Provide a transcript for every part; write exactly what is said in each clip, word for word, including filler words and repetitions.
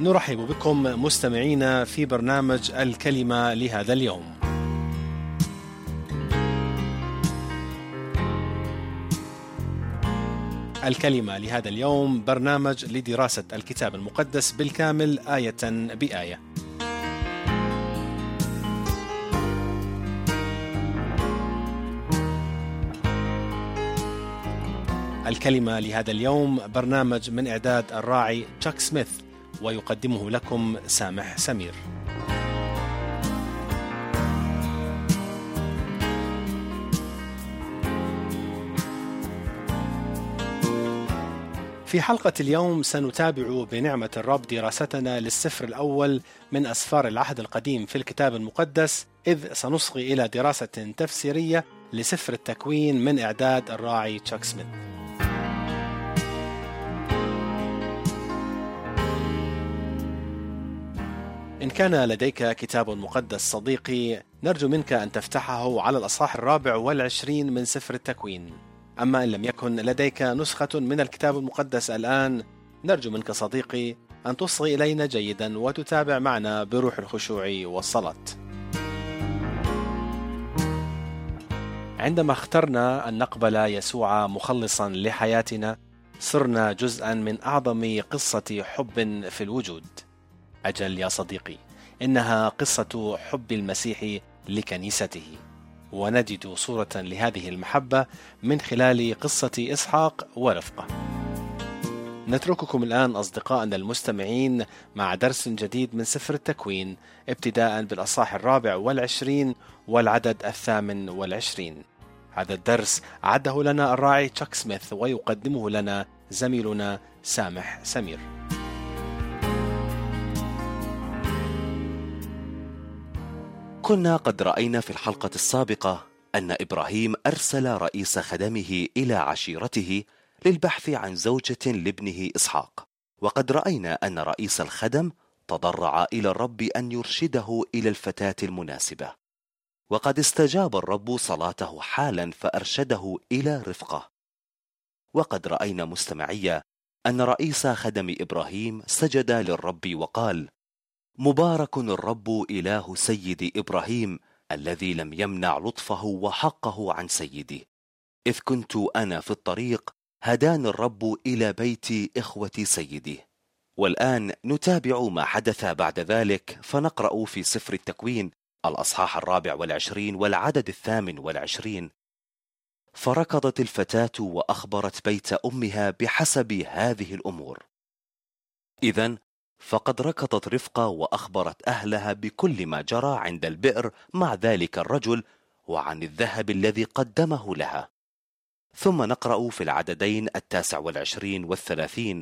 نرحب بكم مستمعينا في برنامج الكلمة لهذا اليوم. الكلمة لهذا اليوم برنامج لدراسة الكتاب المقدس بالكامل آية بآية. الكلمة لهذا اليوم برنامج من إعداد الراعي تشاك سميث، ويقدمه لكم سامح سمير. في حلقة اليوم سنتابع بنعمة الرب دراستنا للسفر الأول من أسفار العهد القديم في الكتاب المقدس، إذ سنصغي إلى دراسة تفسيرية لسفر التكوين من إعداد الراعي تشاك سميث. إن كان لديك كتاب مقدس صديقي، نرجو منك أن تفتحه على الأصحاح الرابع والعشرين من سفر التكوين. أما إن لم يكن لديك نسخة من الكتاب المقدس الآن، نرجو منك صديقي أن تصغي إلينا جيدا وتتابع معنا بروح الخشوع والصلاة. عندما اخترنا أن نقبل يسوع مخلصا لحياتنا، صرنا جزءا من أعظم قصة حب في الوجود. أجل يا صديقي، إنها قصة حب المسيح لكنيسته، ونجد صورة لهذه المحبة من خلال قصة إسحاق ورفقة. نترككم الآن أصدقائنا المستمعين مع درس جديد من سفر التكوين، ابتداء بالأصحاح الرابع والعشرين والعدد الثامن والعشرين. هذا الدرس عده لنا الراعي تشاك سميث، ويقدمه لنا زميلنا سامح سمير. كنا قد رأينا في الحلقة السابقة أن إبراهيم أرسل رئيس خدمه إلى عشيرته للبحث عن زوجة لابنه إسحاق، وقد رأينا أن رئيس الخدم تضرع إلى الرب أن يرشده إلى الفتاة المناسبة، وقد استجاب الرب صلاته حالا فأرشده إلى رفقة. وقد رأينا مستمعية أن رئيس خدم إبراهيم سجد للرب وقال: مبارك الرب إله سيدي إبراهيم الذي لم يمنع لطفه وحقه عن سيدي. إذ كنت أنا في الطريق هداني الرب إلى بيت إخوة سيدي. والآن نتابع ما حدث بعد ذلك، فنقرأ في سفر التكوين الأصحاح الرابع والعشرين والعدد الثامن والعشرين: فركضت الفتاة وأخبرت بيت أمها بحسب هذه الأمور. إذن فقد ركضت رفقة وأخبرت أهلها بكل ما جرى عند البئر مع ذلك الرجل وعن الذهب الذي قدمه لها. ثم نقرأ في العددين التاسع والعشرين والثلاثين: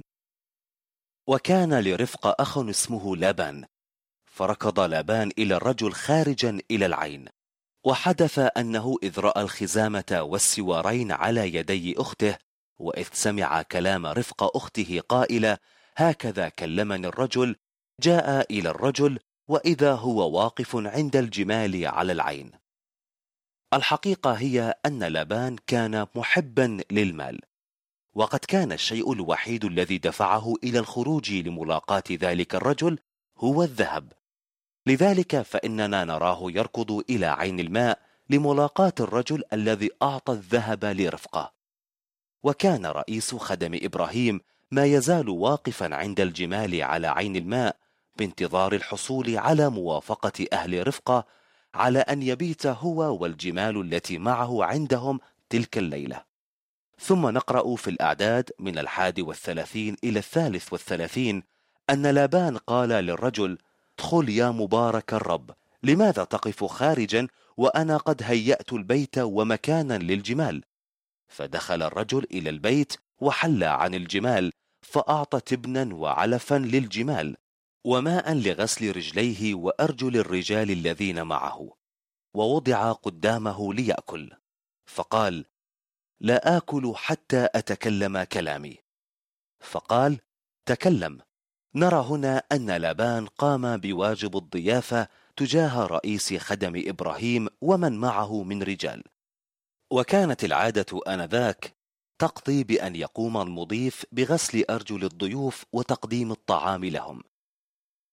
وكان لرفقة أخ اسمه لابان، فركض لابان إلى الرجل خارجا إلى العين. وحدث أنه إذ رأى الخزامة والسوارين على يدي أخته، وإذ سمع كلام رفقة أخته قائلة: هكذا كلمني الرجل، جاء إلى الرجل وإذا هو واقف عند الجمال على العين. الحقيقة هي أن لابان كان محبا للمال، وقد كان الشيء الوحيد الذي دفعه إلى الخروج لملاقاة ذلك الرجل هو الذهب. لذلك فإننا نراه يركض إلى عين الماء لملاقاة الرجل الذي أعطى الذهب لرفقة. وكان رئيس خدم إبراهيم ما يزال واقفا عند الجمال على عين الماء بانتظار الحصول على موافقة أهل رفقة على أن يبيت هو والجمال التي معه عندهم تلك الليلة. ثم نقرأ في الأعداد من الحادي والثلاثين إلى الثالث والثلاثين أن لابان قال للرجل: ادخل يا مبارك الرب، لماذا تقف خارجا وأنا قد هيأت البيت ومكانا للجمال؟ فدخل الرجل إلى البيت وحل عن الجمال، فأعطى تبنا وعلفا للجمال وماء لغسل رجليه وأرجل الرجال الذين معه، ووضع قدامه ليأكل. فقال: لا آكل حتى أتكلم كلامي. فقال: تكلم. نرى هنا أن لابان قام بواجب الضيافة تجاه رئيس خدم إبراهيم ومن معه من رجال. وكانت العادة آنذاك تقضي بأن يقوم المضيف بغسل أرجل الضيوف وتقديم الطعام لهم.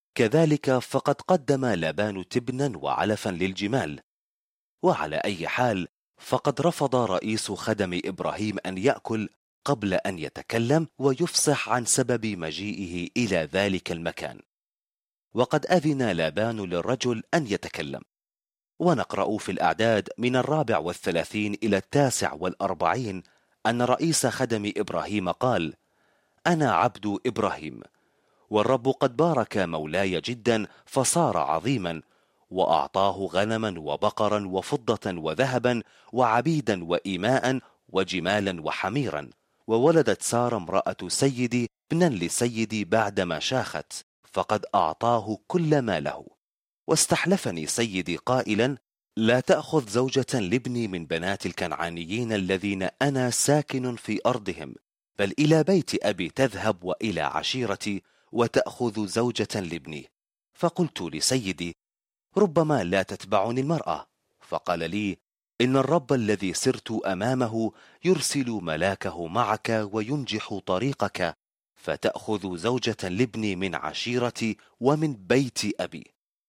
كذلك فقد قدم لابان تبنا وعلفا للجمال. وعلى أي حال فقد رفض رئيس خدم إبراهيم أن يأكل قبل أن يتكلم ويفصح عن سبب مجيئه إلى ذلك المكان، وقد أذن لابان للرجل أن يتكلم. ونقرأ في الأعداد من الرابع والثلاثين إلى التاسع والأربعين أن رئيس خدم إبراهيم قال: أنا عبد إبراهيم، والرب قد بارك مولاي جدا فصار عظيما، وأعطاه غنما وبقرا وفضة وذهبا وعبيدا وإماء وجمالا وحميرا. وولدت سارة امرأة سيدي ابنا لسيدي بعدما شاخت، فقد أعطاه كل ما له. واستحلفني سيدي قائلا: لا تأخذ زوجة لابني من بنات الكنعانيين الذين أنا ساكن في أرضهم، بل إلى بيت أبي تذهب وإلى عشيرتي وتأخذ زوجة لابني. فقلت لسيدي: ربما لا تتبعني المرأة. فقال لي: إن الرب الذي سرت أمامه يرسل ملاكه معك وينجح طريقك، فتأخذ زوجة لابني من عشيرتي ومن بيت أبي.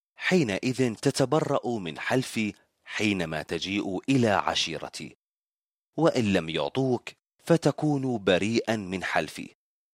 حينئذ تتبرأ من حلفي حينما تجيء إلى عشيرتي، وإن لم يعطوك فتكون بريئا من حلفي.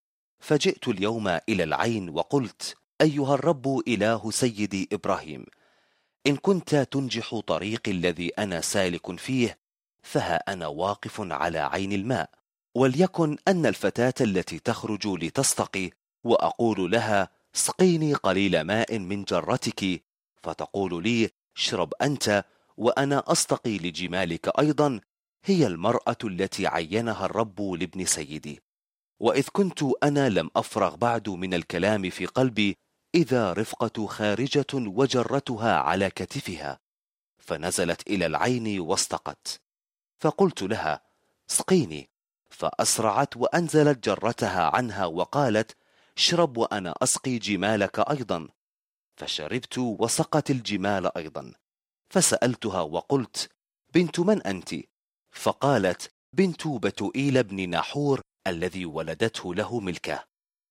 فجئت اليوم إلى العين وقلت: أيها الرب إله سيدي إبراهيم، إن كنت تنجح طريقي الذي أنا سالك فيه، فها أنا واقف على عين الماء، وليكن أن الفتاة التي تخرج لتستقي وأقول لها: اسقيني قليل ماء من جرتك، فتقول لي: اشرب أنت وأنا أستقي لجمالك أيضا، هي المرأة التي عينها الرب لابن سيدي. وإذ كنت أنا لم أفرغ بعد من الكلام في قلبي، إذا رفقة خارجة وجرتها على كتفها، فنزلت إلى العين واستقت. فقلت لها: اسقيني، فأسرعت وأنزلت جرتها عنها وقالت: اشرب وأنا أسقي جمالك أيضا. فشربت وسقت الجمال أيضا. فسألتها وقلت: بنت من أنت؟ فقالت: بنت بتوئيل بن ناحور الذي ولدته له ملكة.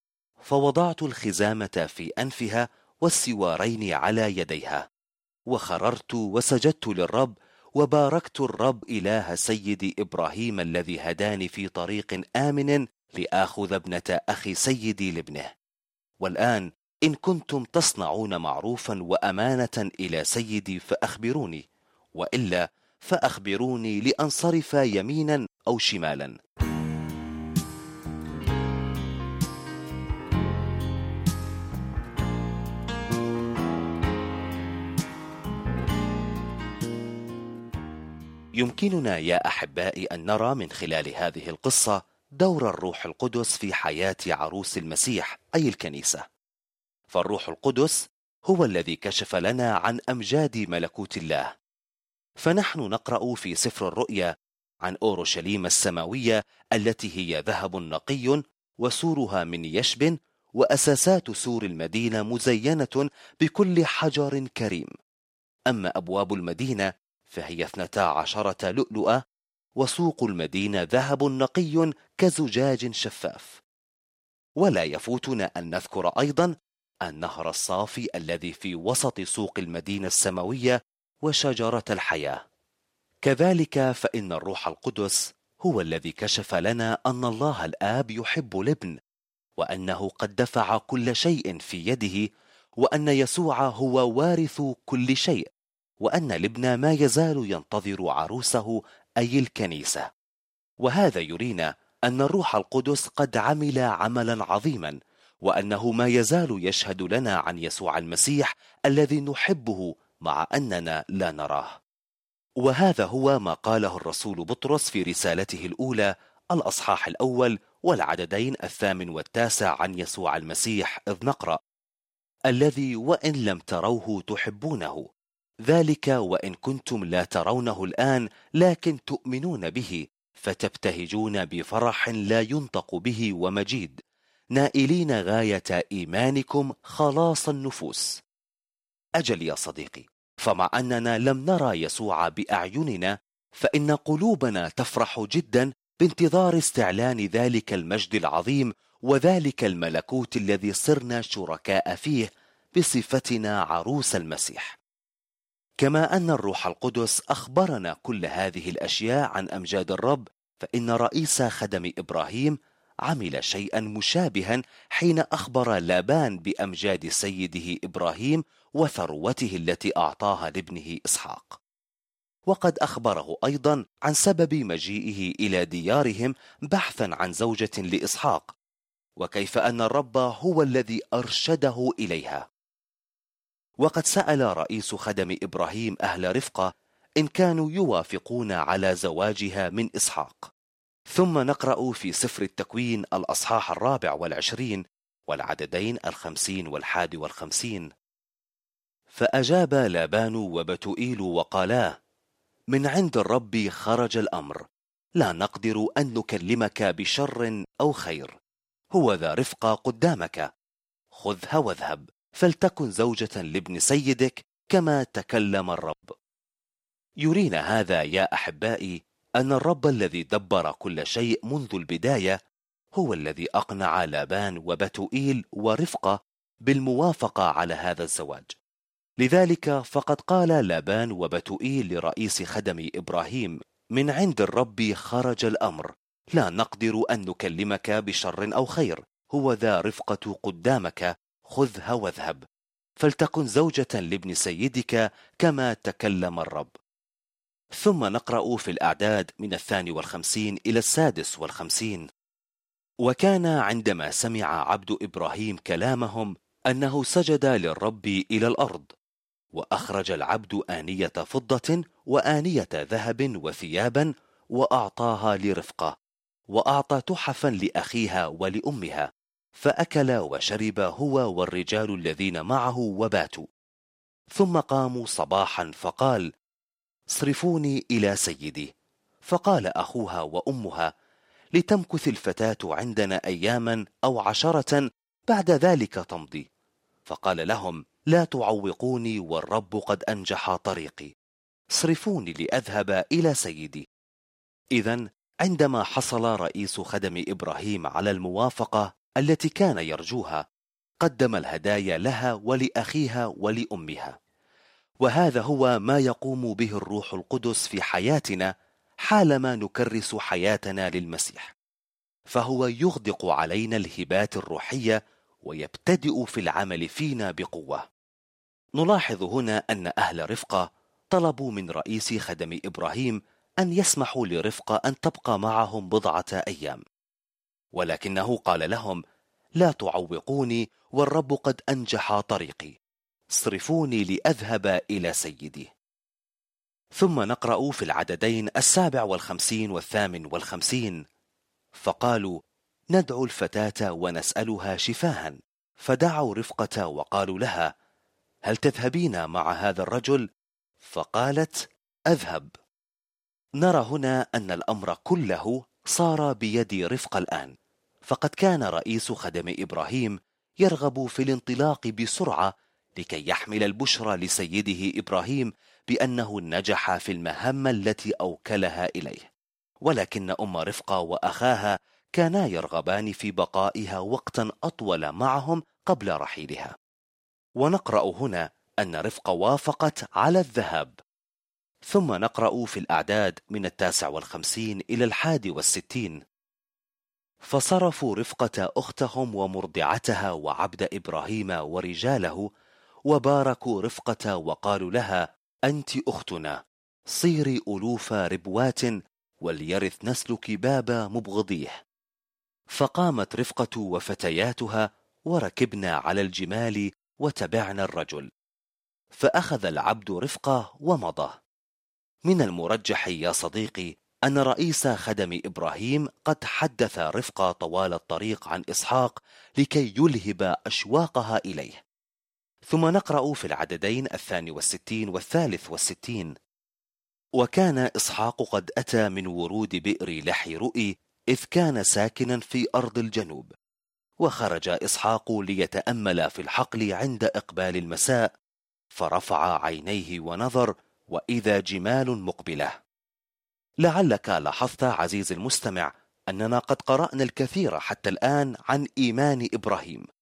فوضعت الخزامة في أنفها والسوارين على يديها، وخررت وسجدت للرب، وباركت الرب إله سيدي إبراهيم الذي هداني في طريق آمن لآخذ ابنة أخي سيدي لابنه. والآن إن كنتم تصنعون معروفا وأمانة إلى سيدي فأخبروني، وإلا فأخبروني لأنصرف يمينا أو شمالا. يمكننا يا أحبائي أن نرى من خلال هذه القصة دور الروح القدس في حياة عروس المسيح أي الكنيسة. فالروح القدس هو الذي كشف لنا عن أمجاد ملكوت الله. فنحن نقرأ في سفر الرؤيا عن أورشليم السماوية التي هي ذهب نقي وسورها من يشب، وأساسات سور المدينة مزينة بكل حجر كريم. أما أبواب المدينة فهي اثنتا عشرة لؤلؤة، وسوق المدينة ذهب نقي كزجاج شفاف. ولا يفوتنا أن نذكر أيضا النهر الصافي الذي في وسط سوق المدينة السماوية وشجرة الحياة. كذلك فإن الروح القدس هو الذي كشف لنا أن الله الآب يحب الابن، وأنه قد دفع كل شيء في يده، وأن يسوع هو وارث كل شيء، وأن الابن ما يزال ينتظر عروسه أي الكنيسة. وهذا يرينا أن الروح القدس قد عمل عملا عظيما، وأنه ما يزال يشهد لنا عن يسوع المسيح الذي نحبه مع أننا لا نراه. وهذا هو ما قاله الرسول بطرس في رسالته الأولى الأصحاح الأول والعددين الثامن والتاسع عن يسوع المسيح، إذ نقرأ: الذي وإن لم تروه تحبونه، ذلك وإن كنتم لا ترونه الآن لكن تؤمنون به، فتبتهجون بفرح لا ينطق به ومجيد، نائلين غاية إيمانكم خلاص النفوس. أجل يا صديقي، فمع أننا لم نرى يسوع بأعيننا، فإن قلوبنا تفرح جدا بانتظار استعلان ذلك المجد العظيم وذلك الملكوت الذي صرنا شركاء فيه بصفتنا عروس المسيح. كما أن الروح القدس أخبرنا كل هذه الأشياء عن أمجاد الرب، فإن رئيس خدم إبراهيم عمل شيئا مشابها حين أخبر لابان بأمجاد سيده إبراهيم وثروته التي أعطاها لابنه إسحاق. وقد أخبره أيضا عن سبب مجيئه إلى ديارهم بحثا عن زوجة لإسحاق، وكيف أن الرب هو الذي أرشده إليها. وقد سأل رئيس خدم إبراهيم أهل رفقة إن كانوا يوافقون على زواجها من إسحاق. ثم نقرأ في سفر التكوين الأصحاح الرابع والعشرين والعددين الخمسين والحادي والخمسين: فأجاب لابان وبتوئيل وقالا: من عند الرب خرج الأمر، لا نقدر أن نكلمك بشر أو خير، هو ذا رفقة قدامك، خذها واذهب، فلتكن زوجة لابن سيدك كما تكلم الرب. يرينا هذا يا أحبائي أن الرب الذي دبر كل شيء منذ البداية هو الذي أقنع لابان وبتوئيل ورفقة بالموافقة على هذا الزواج. لذلك فقد قال لابان وبتوئيل لرئيس خدم إبراهيم: من عند الرب خرج الأمر، لا نقدر أن نكلمك بشر أو خير، هو ذا رفقة قدامك، خذها واذهب، فلتكن زوجة لابن سيدك كما تكلم الرب. ثم نقرأ في الأعداد من الثاني والخمسين إلى السادس والخمسين: وكان عندما سمع عبد إبراهيم كلامهم أنه سجد للرب إلى الأرض، وأخرج العبد آنية فضة وآنية ذهب وثيابا وأعطاها لرفقة، وأعطى تحفا لأخيها ولأمها، فأكل وشرب هو والرجال الذين معه وباتوا. ثم قاموا صباحا فقال: صرفوني إلى سيدي. فقال أخوها وأمها: لتمكث الفتاة عندنا أياما أو عشرة، بعد ذلك تمضي. فقال لهم: لا تعوقوني، والرب قد أنجح طريقي، صرفوني لأذهب إلى سيدي. إذن عندما حصل رئيس خدم إبراهيم على الموافقة التي كان يرجوها، قدم الهدايا لها ولأخيها ولأمها. وهذا هو ما يقوم به الروح القدس في حياتنا حالما نكرس حياتنا للمسيح، فهو يغدق علينا الهبات الروحية ويبتدئ في العمل فينا بقوة. نلاحظ هنا أن أهل رفقة طلبوا من رئيس خدم إبراهيم أن يسمحوا لرفقة أن تبقى معهم بضعة أيام، ولكنه قال لهم: لا تعوقوني، والرب قد أنجح طريقي، صرفوني لأذهب إلى سيدي. ثم نقرأ في العددين السابع والخمسين والثامن والخمسين: فقالوا: ندعو الفتاة ونسألها شفاها. فدعوا رفقة وقالوا لها: هل تذهبين مع هذا الرجل؟ فقالت: أذهب. نرى هنا أن الأمر كله صار بيد رفقة الآن، فقد كان رئيس خدم إبراهيم يرغب في الانطلاق بسرعة لكي يحمل البشرى لسيده إبراهيم بأنه نجح في المهمة التي أوكلها إليه، ولكن أم رفقة وأخاها كانا يرغبان في بقائها وقتا أطول معهم قبل رحيلها. ونقرأ هنا أن رفقة وافقت على الذهاب. ثم نقرأ في الأعداد من التاسع والخمسين إلى الحادي والستين: فصرفوا رفقة أختهم ومرضعتها وعبد إبراهيم ورجاله، وباركوا رفقة وقالوا لها: أنت أختنا، صيري ألوف ربوات، وليرث نسلك باب مبغضيه. فقامت رفقة وفتياتها وركبنا على الجمال وتبعنا الرجل، فأخذ العبد رفقة ومضى. من المرجح يا صديقي أن رئيس خدم إبراهيم قد حدث رفقة طوال الطريق عن إسحاق لكي يلهب أشواقها إليه. ثم نقرأ في العددين الثاني والستين والثالث والستين: وكان إسحاق قد أتى من ورود بئر لحي رؤي، إذ كان ساكنا في أرض الجنوب. وخرج إسحاق ليتأمل في الحقل عند إقبال المساء، فرفع عينيه ونظر، وإذا جمال مقبلة. لعلك لاحظت عزيزي المستمع أننا قد قرأنا الكثير حتى الآن عن إيمان إبراهيم،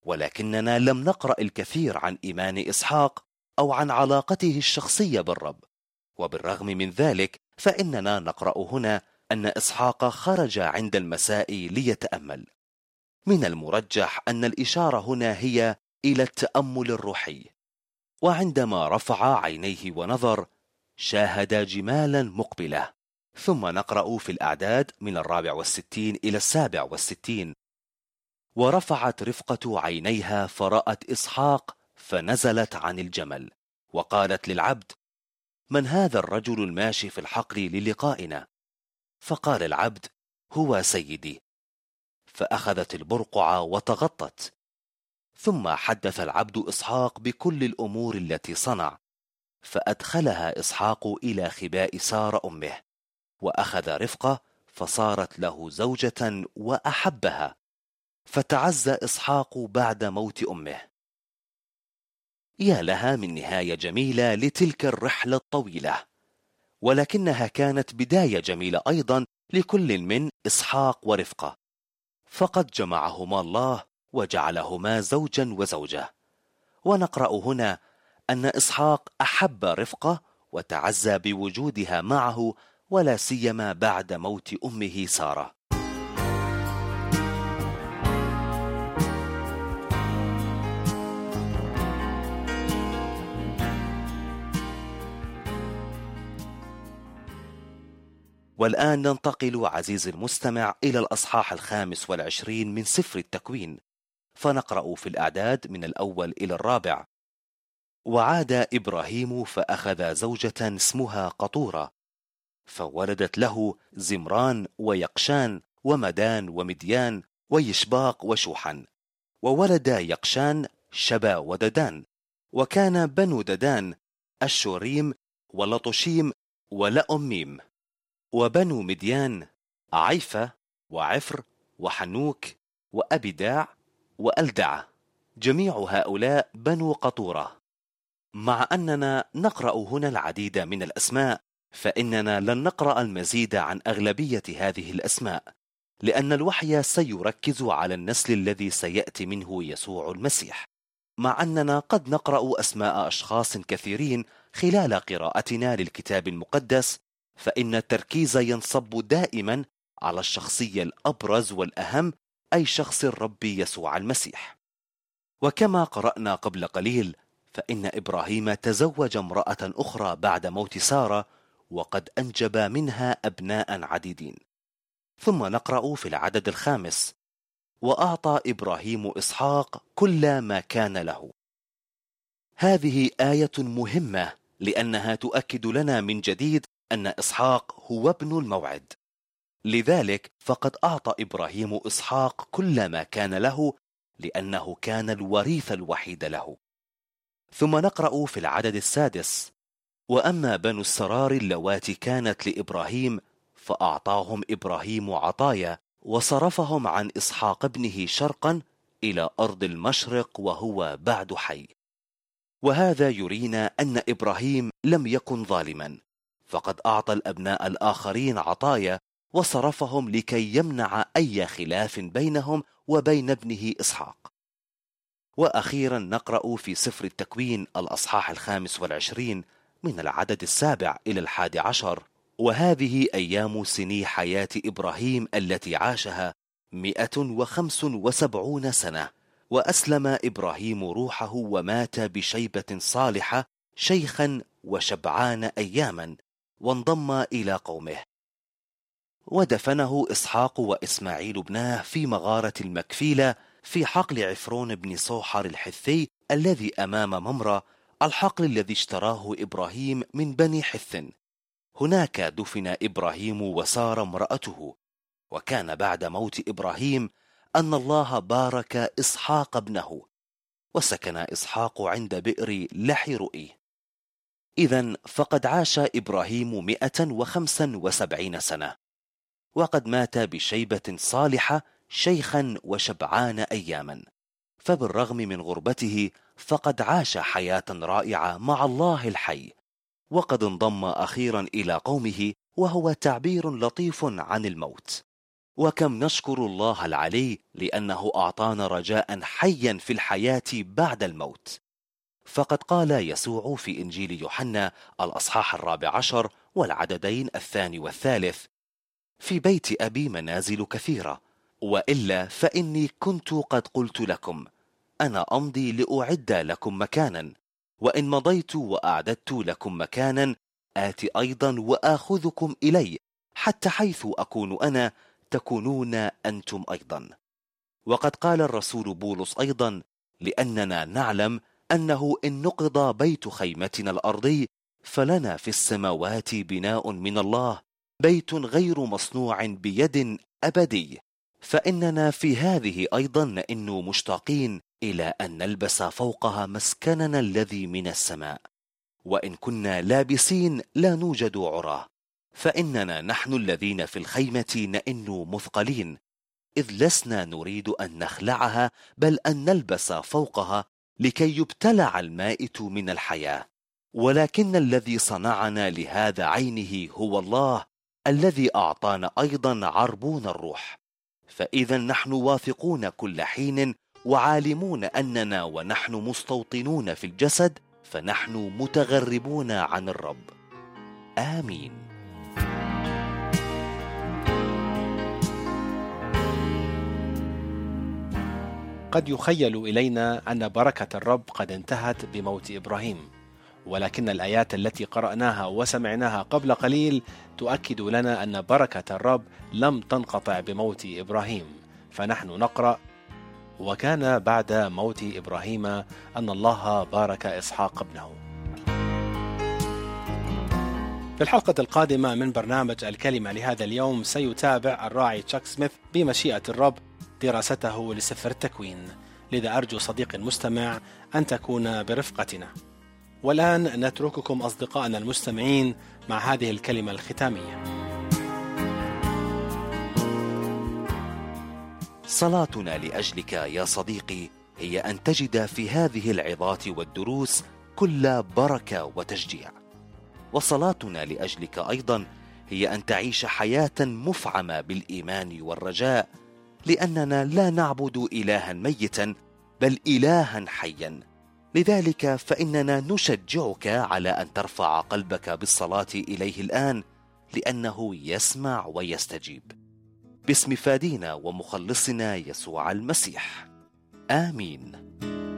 ولكننا لم نقرأ الكثير عن إيمان إسحاق أو عن علاقته الشخصية بالرب. وبالرغم من ذلك فإننا نقرأ هنا أن إسحاق خرج عند المساء ليتأمل. من المرجح أن الإشارة هنا هي إلى التأمل الروحي. وعندما رفع عينيه ونظر شاهد جمالا مقبلة. ثم نقرأ في الأعداد من الرابع والستين إلى السابع والستين: ورفعت رفقة عينيها فرأت إسحاق فنزلت عن الجمل، وقالت للعبد: من هذا الرجل الماشي في الحقل للقائنا؟ فقال العبد: هو سيدي. فأخذت البرقع وتغطت. ثم حدث العبد إسحاق بكل الأمور التي صنع، فأدخلها إسحاق إلى خباء سارة أمه، وأخذ رفقة فصارت له زوجة وأحبها، فتعزى إسحاق بعد موت أمه. يا لها من نهاية جميلة لتلك الرحلة الطويلة، ولكنها كانت بداية جميلة أيضا لكل من إسحاق ورفقة، فقد جمعهما الله وجعلهما زوجا وزوجة. ونقرأ هنا أن إسحاق أحب رفقة وتعزى بوجودها معه، ولا سيما بعد موت أمه سارة. والآن ننتقل عزيزي المستمع إلى الأصحاح الخامس والعشرين من سفر التكوين، فنقرأ في الأعداد من الأول إلى الرابع: وعاد إبراهيم فأخذ زوجة اسمها قطورة، فولدت له زمران ويقشان ومدان ومديان ويشباق وشوحا. وولد يقشان شبا وددان. وكان بنو ددان الشوريم ولطشيم ولأميم. وبنو مديان عيفة وعفر وحنوك وأبداع وألدع. جميع هؤلاء بنو قطورة. مع أننا نقرأ هنا العديد من الأسماء، فإننا لن نقرأ المزيد عن أغلبية هذه الأسماء، لأن الوحي سيركز على النسل الذي سيأتي منه يسوع المسيح. مع أننا قد نقرأ أسماء أشخاص كثيرين خلال قراءتنا للكتاب المقدس، فإن التركيز ينصب دائما على الشخصية الأبرز والأهم، أي شخص الرب يسوع المسيح. وكما قرأنا قبل قليل، فإن إبراهيم تزوج امرأة أخرى بعد موت سارة، وقد أنجب منها أبناء عديدين. ثم نقرأ في العدد الخامس: وأعطى إبراهيم إسحاق كل ما كان له. هذه آية مهمة، لأنها تؤكد لنا من جديد أن إسحاق هو ابن الموعد. لذلك فقد أعطى إبراهيم إسحاق كل ما كان له، لأنه كان الوريث الوحيد له. ثم نقرأ في العدد السادس: وأما بنو السرار اللواتي كانت لإبراهيم فأعطاهم إبراهيم عطايا، وصرفهم عن إسحاق ابنه شرقا إلى أرض المشرق وهو بعد حي. وهذا يرينا أن إبراهيم لم يكن ظالما، فقد أعطى الأبناء الآخرين عطايا وصرفهم لكي يمنع أي خلاف بينهم وبين ابنه إسحاق. وأخيرا نقرأ في سفر التكوين الأصحاح الخامس والعشرين من العدد السابع إلى الحادي عشر: وهذه أيام سني حياة إبراهيم التي عاشها مئة وخمس وسبعون سنة، وأسلم إبراهيم روحه ومات بشيبة صالحة شيخا وشبعان أياما، وانضم إلى قومه. ودفنه إسحاق وإسماعيل ابناه في مغارة المكفيلة في حقل عفرون بن صوحر الحثي الذي أمام ممرة، الحقل الذي اشتراه إبراهيم من بني حث. هناك دفن إبراهيم وسارة امرأته. وكان بعد موت إبراهيم أن الله بارك إسحاق ابنه، وسكن إسحاق عند بئر لحيرؤي. إذن فقد عاش إبراهيم مئة وخمسا وسبعين سنة، وقد مات بشيبة صالحة شيخا وشبعان أياما. فبالرغم من غربته فقد عاش حياة رائعة مع الله الحي، وقد انضم أخيرا إلى قومه، وهو تعبير لطيف عن الموت. وكم نشكر الله العلي لأنه أعطانا رجاء حيا في الحياة بعد الموت. فقد قال يسوع في إنجيل يوحنا الأصحاح الرابع عشر والعددين الثاني والثالث: في بيت أبي منازل كثيرة، وإلا فإني كنت قد قلت لكم، أنا أمضي لأعد لكم مكانا، وإن مضيت وأعددت لكم مكانا آتي أيضا وآخذكم إلي، حتى حيث أكون أنا تكونون أنتم أيضا. وقد قال الرسول بولس أيضا: لأننا نعلم أنه إن نقض بيت خيمتنا الأرضي فلنا في السماوات بناء من الله، بيت غير مصنوع بيد أبدي. فإننا في هذه أيضا نئن مشتاقين إلى أن نلبس فوقها مسكننا الذي من السماء، وإن كنا لابسين لا نوجد عراه، فإننا نحن الذين في الخيمة نئن مثقلين، إذ لسنا نريد أن نخلعها بل أن نلبس فوقها، لكي يبتلع المائت من الحياة. ولكن الذي صنعنا لهذا عينه هو الله، الذي أعطانا أيضا عربون الروح. فإذا نحن واثقون كل حين وعالمون أننا ونحن مستوطنون في الجسد فنحن متغربون عن الرب. آمين. قد يخيل إلينا أن بركة الرب قد انتهت بموت إبراهيم، ولكن الآيات التي قرأناها وسمعناها قبل قليل تؤكد لنا أن بركة الرب لم تنقطع بموت إبراهيم. فنحن نقرأ: وكان بعد موت إبراهيم أن الله بارك إسحاق ابنه. في الحلقة القادمة من برنامج الكلمة لهذا اليوم سيتابع الراعي تشاك سميث بمشيئة الرب دراسته لسفر التكوين، لذا أرجو صديق المستمع أن تكون برفقتنا. والآن نترككم أصدقائنا المستمعين مع هذه الكلمة الختامية. صلاتنا لأجلك يا صديقي هي أن تجد في هذه العظات والدروس كل بركة وتشجيع، وصلاتنا لأجلك أيضا هي أن تعيش حياة مفعمة بالإيمان والرجاء، لأننا لا نعبد إلها ميتا بل إلها حيا. لذلك فإننا نشجعك على أن ترفع قلبك بالصلاة إليه الآن، لأنه يسمع ويستجيب. باسم فادينا ومخلصنا يسوع المسيح، آمين.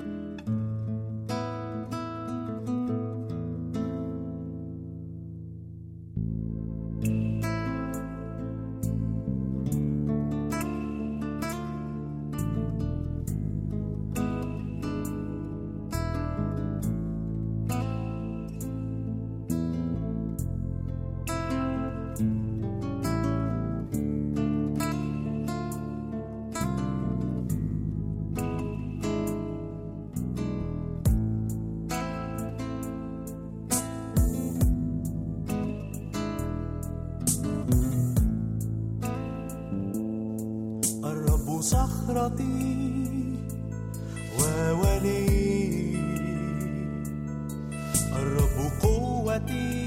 صخرتي وولي، الرب قوتي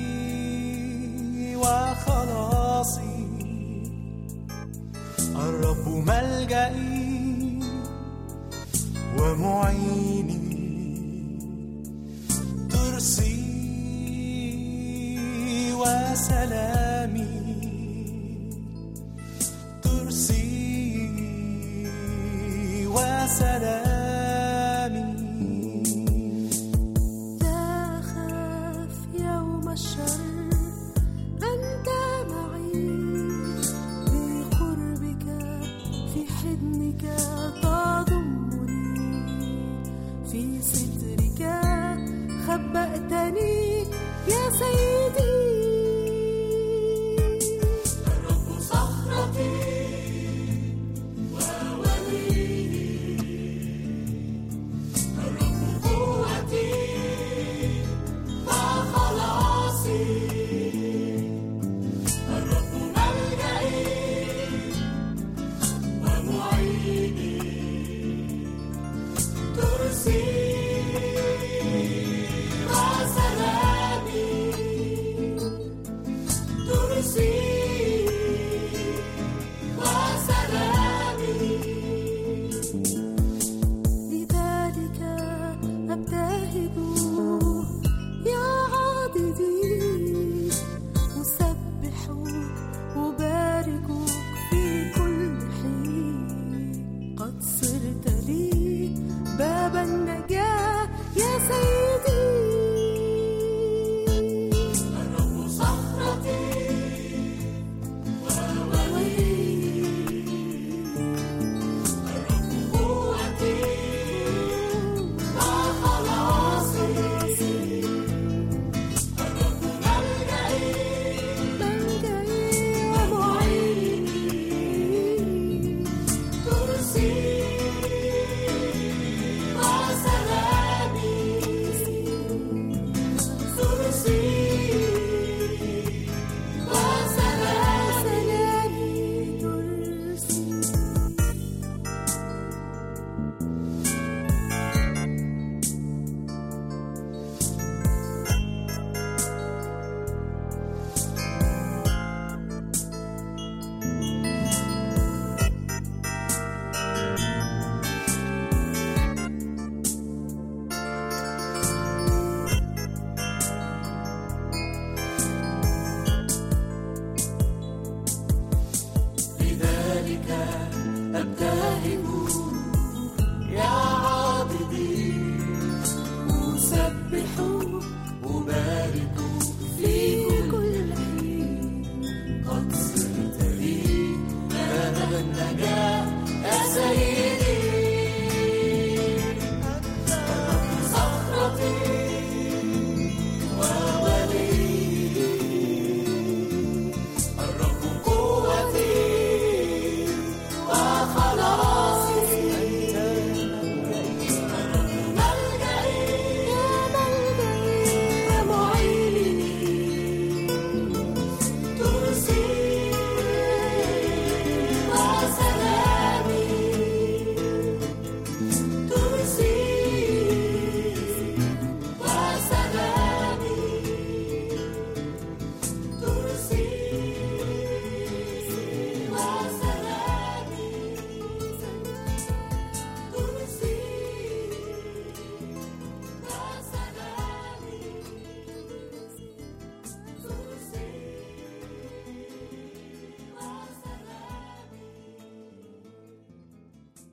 وخلاصي، الرب ملجئي ومعيني، ترسي وسلامي، ترسي وسلامي. لا أخاف يوم الشر، أنت معي، بقربك في حضنك تضمني، في سترك خبأتني يا سيدي. الرب صخرتي ترسي وسلامي.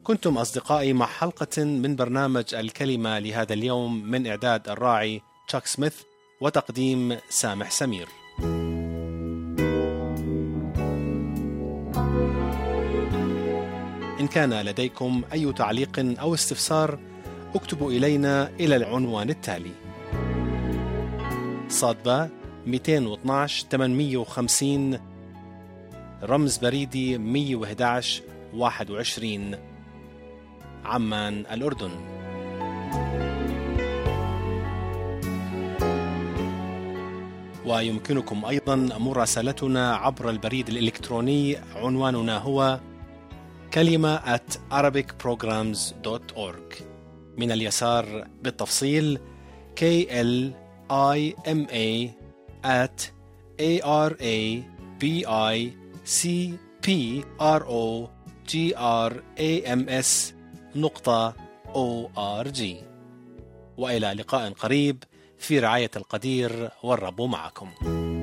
كنتم أصدقائي مع حلقة من برنامج الكلمة لهذا اليوم من إعداد الراعي تشاك سميث وتقديم سامح سمير. إن كان لديكم أي تعليق أو استفسار اكتبوا إلينا إلى العنوان التالي: صادبة مئتين واثناشر ثمانمئة وخمسين، رمز بريدي مئة وأحد عشر واحد وعشرين، عمان الأردن. ويمكنكم أيضا مراسلتنا عبر البريد الإلكتروني، عنواننا هو كلمة at arabic programs dot org. من اليسار بالتفصيل K L I M A at A R A B I C P R O G R A M S نقطة O R G. وإلى لقاء قريب في رعاية القدير، والرب معكم.